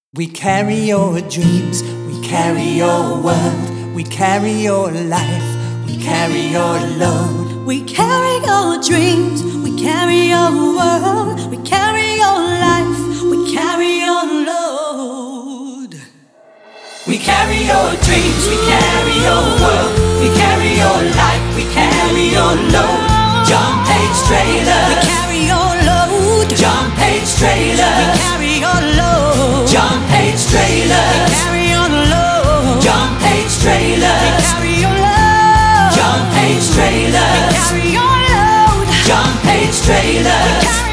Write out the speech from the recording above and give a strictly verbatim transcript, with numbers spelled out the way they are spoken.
We carry your dreams, we carry your world, we carry your life, we carry your load. We carry your dreams, we carry your world, we carry your life, we carry your load. We carry your dreams, we carry your world, we carry your life, we carry your load. John Page Trailer. We carry your load. John Page Trailer. We carry your load. John Page Trailer. We carry your load. John Page Trailer. We carry your load. John Page Trailer. We carry your load. John Page Trailer. We carry